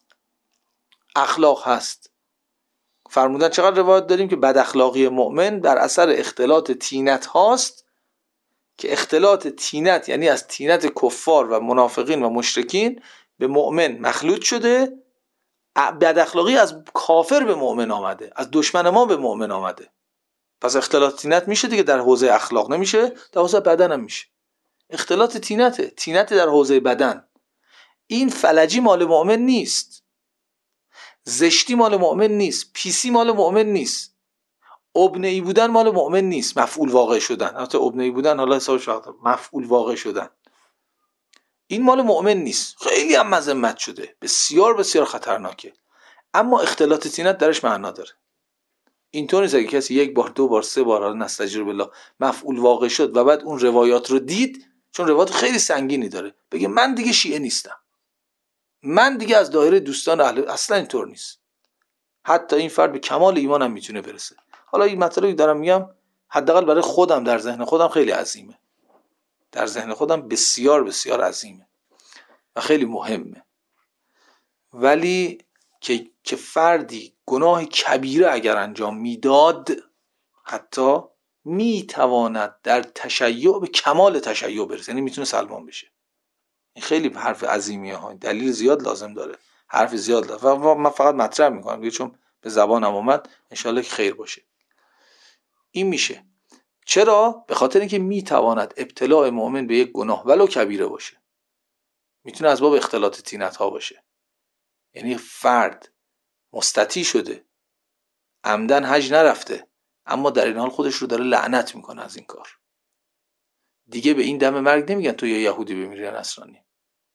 Speaker 1: اخلاق هست؟ فرمودن چقدر روایت داریم که بد اخلاقی مؤمن در اثر اختلاط طینت هاست، که اختلاط طینت یعنی از طینت کفار و منافقین و مشرکین به مؤمن مخلوط شده، بد اخلاقی از کافر به مؤمن آمده، از دشمن ما به مؤمن آمده. پس اختلاط طینت میشه دیگه در حوزه اخلاق، نمیشه در حوزه بدن هم میشه. اختلاط طینته، طینت در حوزه بدن. این فلجی مال مؤمن نیست، زشتی مال مؤمن نیست، پیسی مال مؤمن نیست، ابنه‌ای بودن مال مؤمن نیست، مفعول واقع شدن. البته ابنه‌ای بودن حالا حسابش وقت مفعول واقع شدن این مال مؤمن نیست. خیلی هم مذمت شده، بسیار بسیار خطرناکه، اما اختلاط طینت درش معنا داره. اینطور نیست اگه کسی یک بار دو بار سه بار نستجیر بالله مفعول واقع شد و بعد اون روایات رو دید، چون روایات خیلی سنگینی داره، بگه من دیگه شیعه نیستم، من دیگه از دایره دوستان اهل. اصلا اینطور نیست. حتی این فرد به کمال ایمان هم میتونه برسه. حالا این مطلبی دارم میگم حداقل برای خودم در ذهن خودم خیلی عظیمه، در ذهن خودم بسیار بسیار عظیمه و خیلی مهمه. ولی که که فردی گناه کبیره اگر انجام میداد، حتی میتواند در تشیع به کمال تشیع برسه، یعنی میتونه سلمان بشه. این خیلی حرف عظیمیه ها، دلیل زیاد لازم داره، حرف زیاد لازم. و من فقط مطرح میکنم چون به زبانم اومد، انشالله که خیر باشه. این میشه. چرا؟ به خاطر اینکه میتواند ابتلاع مؤمن به یک گناه ولو کبیره باشه، میتونه از باب اختلاط طینت ها باشه. یعنی فرد مستطیع شده، عمدن حج نرفته، اما در این حال خودش رو داره لعنت میکنه از این کار. دیگه به این دم مرگ نمیگن تو یا یهودی بمیری یا نصرانی،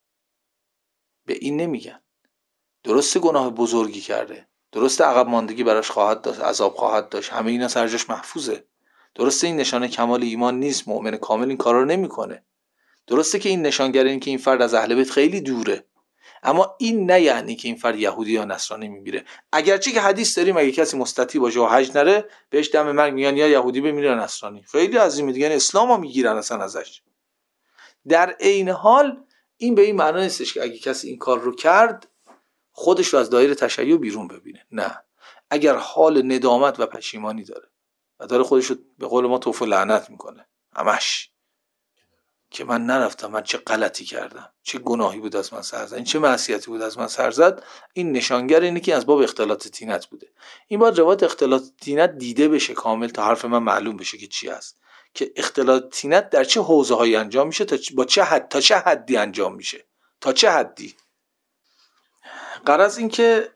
Speaker 1: به این نمیگن. درسته گناه بزرگی کرده، درسته عقب ماندگی براش خواهد داشت، عذاب خواهد داشت، همه اینا سرجاش محفوظه. درسته این نشانه کمال ایمان نیست، مؤمن کامل این کارا رو نمیکنه. درسته که این نشانگر این که این فرد از اهل بیت خیلی دوره، اما این نه یعنی که این فرد یهودی یا نصرانی میمیره. اگرچه که حدیث داریم اگه کسی مستطیع باشه و حج نره بهش دم مرگ میگن یا یهودی بمیره یا نصرانی. خیلی عظیمه دیگه، یعنی اسلامو میگیرن اصلا ازش. در عین حال این به این معنی نیستش که اگه کسی این کار رو کرد خودش رو از دایره تشیع بیرون ببینه. نه، اگر حال ندامت و پشیمانی داره و داره خودش رو به قول ما توف و لعنت میکنه همش، که من نرفتم، من چه غلطی کردم، چه گناهی بود از من سر زد، این چه معصیتی بود از من سر زد، این نشانگر اینه که از باب اختلاط طینت بوده. این باید روایت اختلاط طینت دیده بشه کامل تا حرف من معلوم بشه که چی است، که اختلاط طینت در چه حوزه‌هایی انجام میشه، تا با چه حد، تا چه حدی انجام میشه، تا چه حدی. غرض این که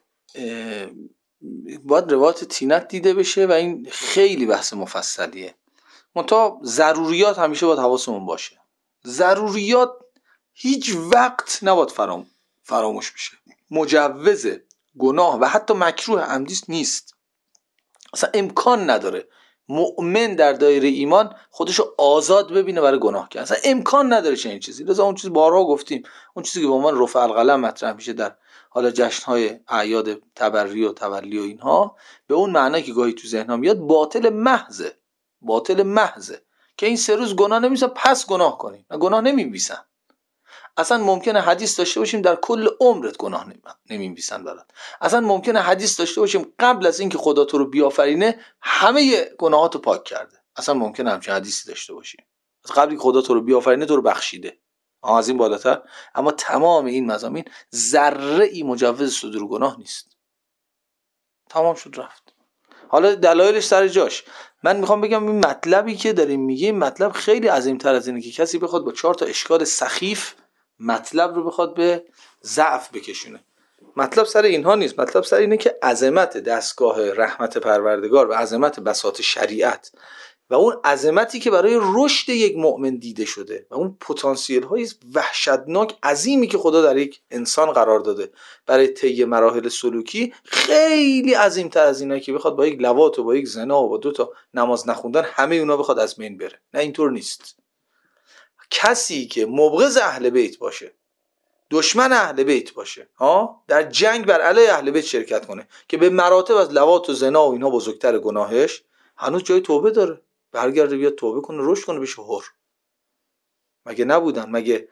Speaker 1: باید روایت طینت دیده بشه و این خیلی بحث مفصلیه. منتها ضروریات همیشه باید حواسمون باشه. ضروریات هیچ وقت نباید فرام فراموش بشه. مجوز گناه و حتی مکروه عمدی نیست، اصلا امکان نداره مؤمن در دایره ایمان خودشو آزاد ببینه برای گناه کردن، اصلا امکان نداره چنین چیزی. لذا اون چیز بارها گفتیم، اون چیزی که به عنوان رفع القلم مطرح میشه در حالا جشن‌های اعیاد تبری و تولی و اینها، به اون معنی که گاهی تو ذهنم میاد باطل محضه، باطل محضه که این سه روز گناه نمی‌نویسن پس گناه کنین، گناه نمی‌نویسن. اصلا ممکنه حدیث داشته باشیم در کل عمرت گناه نمی‌نویسن برات. اصلا ممکنه حدیث داشته باشیم قبل از اینکه خدا تو رو بیافرینه همه گناهاتو پاک کرده. اصلا ممکنه همچین حدیثی داشته باشیم از قبل اینکه خدا تو رو بیافرینه تو رو بخشیده. از این بالاتر اما تمام این مضامین ذره ای مجوز صدور گناه نیست. تمام شد رفت. حالا دلایلش سر جاش. من میخوام بگم این مطلبی که داریم میگیم مطلب خیلی عظیم‌تر از اینه که کسی بخواد با چهار تا اشکال سخیف مطلب رو بخواد به ضعف بکشونه. مطلب سر اینها نیست، مطلب سر اینه که عظمت دستگاه رحمت پروردگار و عظمت بساط شریعت و اون عظمتی که برای رشد یک مؤمن دیده شده و اون پتانسیل های وحشتناک عظیمی که خدا در یک انسان قرار داده برای طی مراحل سلوکی خیلی عظیم‌تر از اینه که بخواد با یک لواط و با یک زنا و با دو تا نماز نخوندن همه اونا بخواد از بین بره. نه، اینطور نیست. کسی که مبغض اهل بیت باشه، دشمن اهل بیت باشه، ها، در جنگ بر علیه اهل بیت شرکت کنه که به مراتب از لواط و زنا و اینها بزرگتر گناهش، هنوز جای توبه داره. برگرده بیاد توبه کنه، رشد کنه، بشه حر. مگه نبودن؟ مگه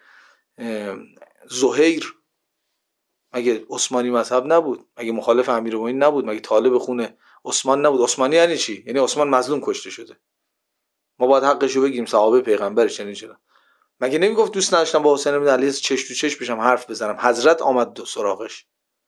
Speaker 1: زهیر مگه عثمانی مذهب نبود؟ مگه مخالف امیرالمومنین نبود؟ مگه طالب خونه عثمان نبود؟ عثمانی یعنی چی؟ یعنی عثمان مظلوم کشته شده، ما باید حقشو بگیریم. صحابه پیغمبر چنین شدن. مگه نمیگفت دوست نداشتم با حسین بن علی چش تو چش بشم حرف بزنم؟ حضرت آمد دو سراغش.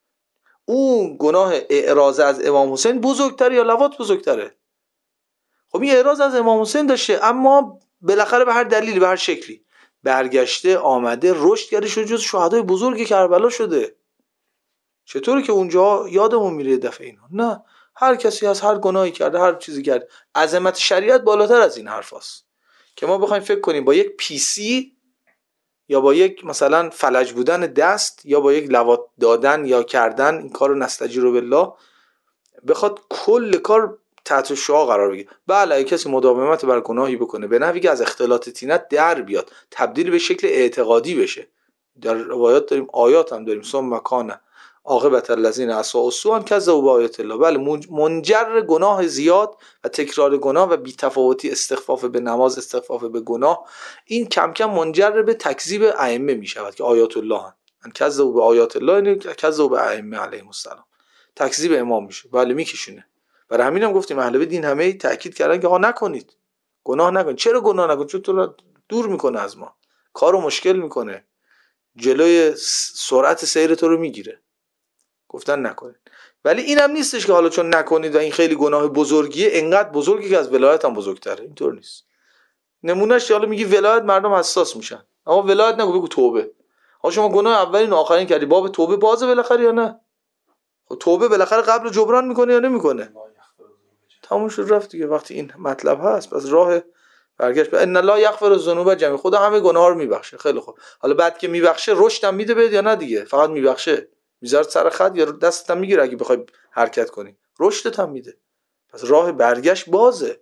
Speaker 1: اون گناه اعراض از امام حسین بزرگتره یا لواط بزرگتره؟ خب این اعراض از امام حسین داشته، اما بالاخره به هر دلیلی، به هر شکلی برگشته، آمده، رشد کرده، شده جز شهدای بزرگ کربلا شده. چطوره که اونجا یادمون میره دفعه اینا؟ نه، هر کسی از هر گناهی کرده، هر چیزی کرده. عظمت شریعت بالاتر از این حرفاست که ما بخوایم فکر کنیم با یک پیسی یا با یک مثلا فلج بودن دست یا با یک لواط دادن یا کردن این کارو نستجیر بالله بخواد کل کار تحت شعاع قرار بگیره. بله، اگه کسی مداومت بر گناهی بکنه به نحوی که از اختلاط طینت در بیاد، تبدیل به شکل اعتقادی بشه، در روایات داریم، آیات هم داریم، ثم کان عاقبت الذین اساءوا السوء ان کذبوا بآیات الله. بله، منجر گناه زیاد و تکرار گناه و بی‌تفاوتی، استخفاف به نماز، استخفاف به گناه، این کم کم منجر به تکذیب ائمه می شود که آیات الله ان ان کذبوا بآیات الله، یعنی کذبوا به ائمه علیهم السلام، تکذیب امام میشه. بله، میکشونه. برای همین هم گفتیم اهل دین همه تاکید کردن که ها نکنید، گناه نکنید. چرا گناه نکنید؟ چون تو رو دور میکنه از ما، کارو مشکل میکنه، جلوی سرعت سیر تو رو میگیره. گفتن نکنید. ولی اینم نیستش که حالا چون نکنید و این خیلی گناه بزرگیه، انقدر بزرگی که از ولایت هم بزرگتره. اینطور نیست. نمونهش حالا میگی ولایت مردم حساس میشن، اما ولایت نگو، بگو توبه. حالا شما گناه اولین و آخرین کردی، باب توبه بازه بالاخره یا نه؟ خب توبه بالاخره قبل جبران میکنه یا نمیکنه؟ تموم شد رفت دیگه. وقتی این مطلب هست، پس راه برگشت ان الله یغفر الذنوب جمیعا، خدا همه گناه‌ها رو میبخشه. خیلی خوب، حالا بعد که میبخشه رشد هم میده بهت یا نه؟ دیگه فقط میبخشه، میذاره سر خط یا دستت هم میگیره اگه بخوای حرکت کنی، رشدت هم میده. پس راه برگشت بازه.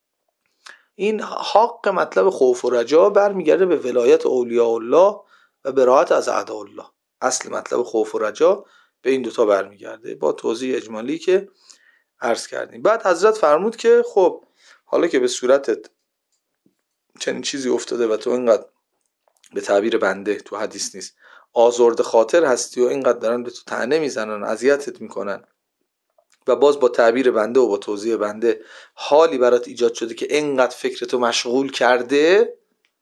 Speaker 1: این حق مطلب خوف و رجا برمیگرده به ولایت اولیاء الله و براءت از اعداء الله. اصل مطلب خوف و رجا به این دوتا برمیگرده با توضیح اجمالی که عرض کردیم. بعد حضرت فرمود که خب حالا که به صورتت چنین چیزی افتاده و تو اینقدر به تعبیر بنده تو حدیث نیست آزرده خاطر هستی و اینقدر دارن به تو طعنه میزنن، اذیتت میکنن و باز با تعبیر بنده و با توضیح بنده حالی برات ایجاد شده که اینقدر فکرتو مشغول کرده،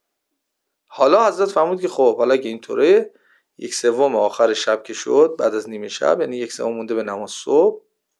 Speaker 1: حالا حضرت فرمود که خب حالا که اینطوره، یک سوم آخر شب که شد، بعد از نیمه شب، یعنی یک سوم مونده به نماز صبح،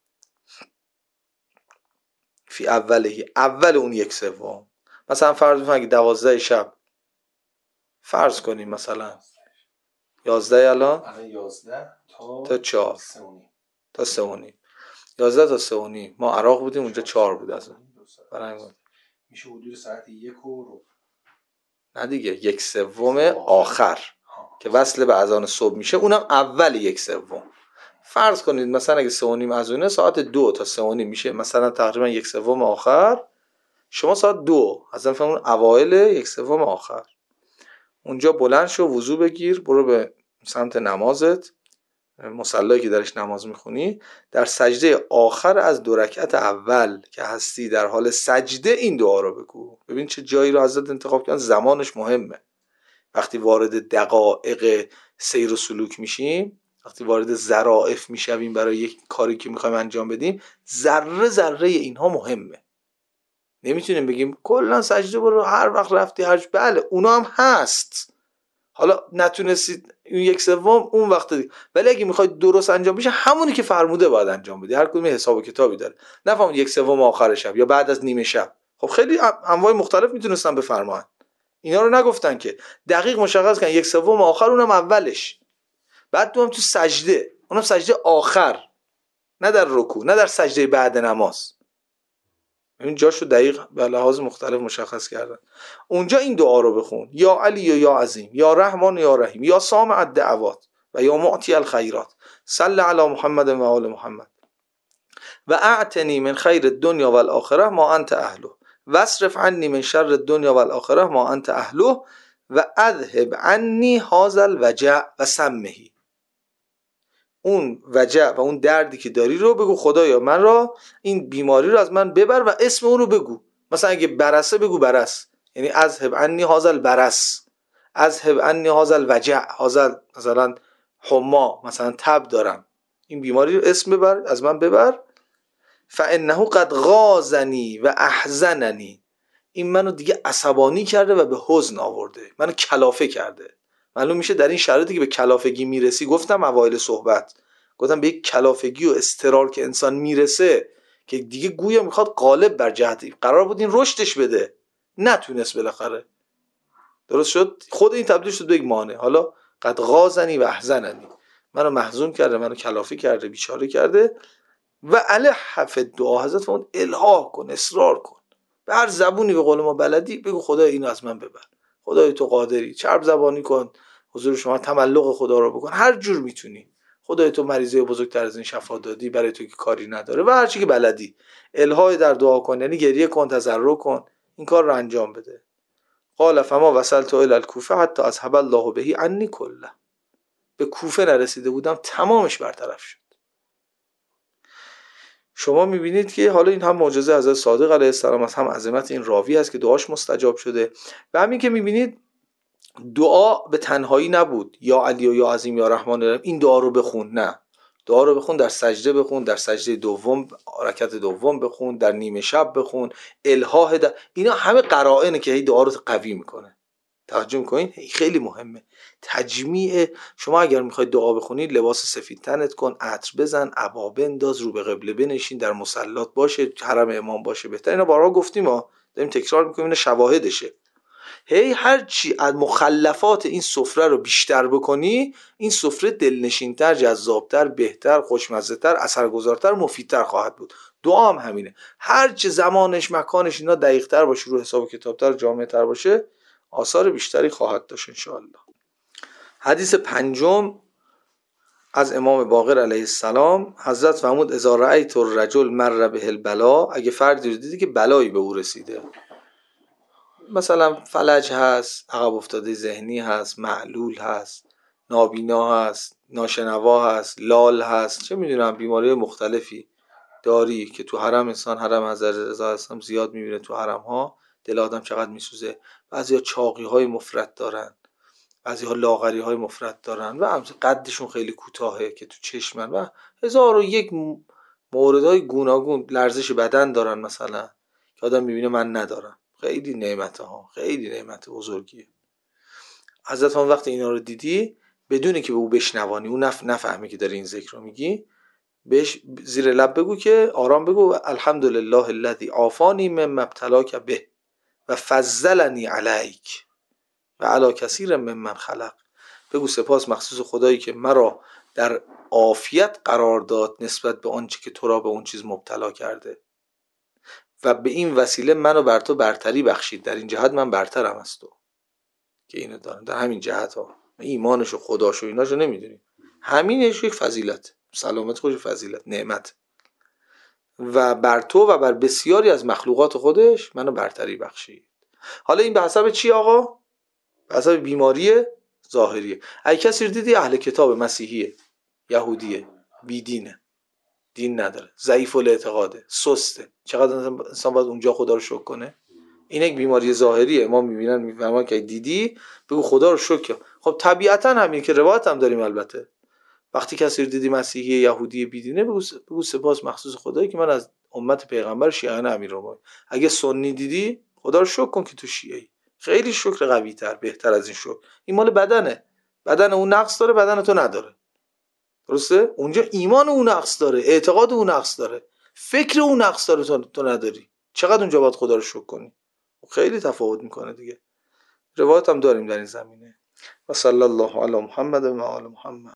Speaker 1: فی اوله، اول اون یک سوم، مثلا فرض کنیم اگه دوازده شب فرض کنیم، مثلا یازده، الان
Speaker 2: الان یازده تا
Speaker 1: تا چهار
Speaker 2: سه و نیم
Speaker 1: تا سه و نیم یازده تا سه و نیم ما عراق بودیم، اونجا چهار بود از برای
Speaker 2: میشه حدود ساعت یک و رو.
Speaker 1: نه دیگه، یک سوم آخر که وصل به اذان صبح میشه، اونم اول یک سوم. فرض کنید مثلا اگه سه و نیم اذونه، ساعت دو تا سه و نیم میشه مثلا تقریبا یک سوم آخر. شما ساعت دو از اون اوایل یک سوم آخر اونجا بلند شو، وضو بگیر، برو به سمت نمازت، مصلی که درش نماز میخونی، در سجده آخر از دو رکعت اول که هستی در حال سجده این دعا رو بگو. ببین چه جایی رو حضرت انتخاب کردن، زمانش مهمه. وقتی وارد دقایق سیر و سلوک میشیم، وقتی وارد ظرافت میشویم برای یک کاری که میخوایم انجام بدیم، ذره ذره اینها مهمه. نمیتونیم بگیم کلا سجده برو هر وقت رفتی هر، بله اونا هم هست، حالا نتونستید اون یک سوم اون وقت دیگه، ولی اگه میخواید درست انجام بشه همونی که فرموده باید انجام بدی. هر کدوم حساب و کتابی داره. نفهمید یک سوم آخر شب یا بعد از نیمه شب. خب خیلی انواع مختلف میتونستن بفرماین، اینا رو نگفتن که دقیق مشخص کردن یک سوم آخر، اونم اولش، بعد تو هم تو سجده، اونم سجده آخر، نه در رکوع، نه در سجده بعد نماز. این جاشو دقیق به لحاظ مختلف مشخص کردن. اونجا این دعا رو بخون: یا علی و یا عظیم، یا رحمان یا رحیم، یا سامع الدعوات و یا معطی الخیرات، صل علی محمد و آل محمد و اعتنی من خیر الدنیا و الاخره ما انت اهله و اصرف عنی من شر الدنیا و الاخره ما انت اهله و اذهب عنی هذا الوجع و سمهی. اون وجع و اون دردی که داری رو بگو خدایا من را این بیماری رو از من ببر و اسم اون رو بگو. مثلا اگه برسه بگو برس، یعنی اذهب عنی هذا البرس، اذهب عنی هذا الوجع، هذا مثلا حما، مثلا تب دارم، این بیماری رو اسم ببر، از من ببر. فانه قد غازنی و احزننی، این منو دیگه عصبانی کرده و به حزن آورده، منو کلافه کرده. معلوم میشه در این شرایطی که به کلافگی میرسی، گفتم اوایل صحبت گفتم به یک کلافگی و اضطرار که انسان میرسه که دیگه گویا میخواد غالب بر جهتی، قرار بود این رشدش بده، نتونست، بالاخره درست شد، خود این تبدیل شد به یک مانع. حالا قد غازنی و احزننی، منو محزون کرده، منو کلافه کرده، بیچاره کرده. و الح فی الدعا، حضرت فرمود الحاح کن، اصرار کن، به هر زبونی به قول ما بلدی بگو خدای اینو از من ببر، خدای تو قادری، چرب زبانی کن، حضور شما تملق خدا رو بکن، هر جور میتونی، خدای تو مریضه بزرگتر از این شفا دادی، برای تو که کاری نداره، و هر چی که بلدی الهای در دعا کن، یعنی گریه کن، تضرع کن، این کار رو انجام بده. قال فما وصلت الى الکوفه حتی اذهب الله به عنی کله، به کوفه نرسیده بودم تمامش برطرف شد. شما میبینید که حالا این هم معجزه حضرت صادق علیه السلام است، هم عظمت این راوی است که دعاش مستجاب شده. و همین که میبینید دعا به تنهایی نبود، یا علی و یا عظیم یا رحمان الرحیم این دعا رو بخون، نه، دعا رو بخون، در سجده بخون، در سجده دوم رکعت دوم بخون، در نیمه شب بخون، الحاح در... اینا همه قرائنه که این دعا رو قوی میکنه. توجه میکنین؟ خیلی مهمه تجمیع. شما اگر میخواید دعا بخونید لباس سفید تنت کن، عطر بزن، عبا بنداز، رو به قبله بنشین، در مصلات باشه، حرم امام باشه بهتر. اینا بارها گفتیم، ها داریم تکرار میکنیم، اینا شواهدشه. هی هر چی از مخلفات این سفره رو بیشتر بکنی، این سفره دلنشینتر، جذابتر، بهتر، خوشمزه‌تر، اثرگذارتر، مفیدتر خواهد بود. دعا هم همینه، هر چه زمانش، مکانش اینا دقیق‌تر باشه، رو حساب کتابتر، جامع‌تر باشه، آثار بیشتری خواهد داشت انشاءالله. حدیث پنجم از امام باقر علیه السلام، حضرت فرمود اذا رأیت الرجل مر به البلا، اگه فردی رو دیدی که بلایی به او رسیده، مثلا فلج هست، عقب افتاده ذهنی هست، معلول هست، نابینا هست، ناشنوا هست، لال هست، چه میدونم بیماری مختلفی داری که تو حرم انسان، حرم حضرت رضا هستم زیاد میبینه، تو حرم ها دل آدم چقدر میسوزه. بعضیا چاقی های مفرط دارن، بعضی ها لاغری های مفرط دارن و قدشون خیلی کوتاهه که تو چشمن، و هزار و یک موردهای گوناگون، لرزش بدن دارن مثلا که آدم میبینه من ندارم. خیلی نعمت ها، خیلی نعمت بزرگیه. حضرت من وقتی اینا رو دیدی، بدونه که به او بشنوانی، او نف... نفهمی که داری این ذکر رو میگی، بهش زیر لب بگو، که آرام بگو الحمدلله الذی عافانی مما ابتلاک به و فضلنی علیک و علی کثیر ممن خلق. بگو سپاس مخصوص خدایی که مرا در عافیت قرار داد نسبت به آنچه که تو را به اون چیز مبتلا کرده، و به این وسیله منو بر تو برتری بخشید، در این جهت من برترم از تو که اینو دارم، در همین جهت ها، ایمانش و خداش و ایناشو نمیدونیم، همینش یک فضیلت، سلامت خوش فضیلت، نعمت، و بر تو و بر بسیاری از مخلوقات خودش منو برتری بخشید. حالا این به حسب چی آقا؟ به حسب بیماری ظاهریه. اگه کسی رو دیدی اهل کتاب، مسیحیه، یهودیه، بیدینه، دین نداره، ضعیف الاعتقاده، سسته، چقدر انسان باید اونجا خدا رو شکر کنه؟ این یک بیماری ظاهریه. ما میبینن میفهمن که دیدی بگو خدا رو شکر. خب طبیعتا همین که روایت هم داریم، البته وقتی کسی رو دیدی مسیحی، یهودی، بیدینه، بگو بگو سپاس مخصوص خدایی که من از امت پیغمبر شیعیان امیرالمومنین. اگه سنی دیدی خدا رو شکر کن که تو شیعی. خیلی شکر قوی تر، بهتر از این شکر. این مال بدنه، بدن اون نقص داره، بدن تو نداره، درسته؟ اونجا ایمان اون نقص داره، اعتقاد اون نقص داره، فکر اون نقص داره، تو, تو نداری. چقدر اونجا باید خدا رو شکر کنی؟ خیلی تفاوت میکنه دیگه. روایت هم داریم در این زمینه. و صلی الله علی محمد و آل محمد.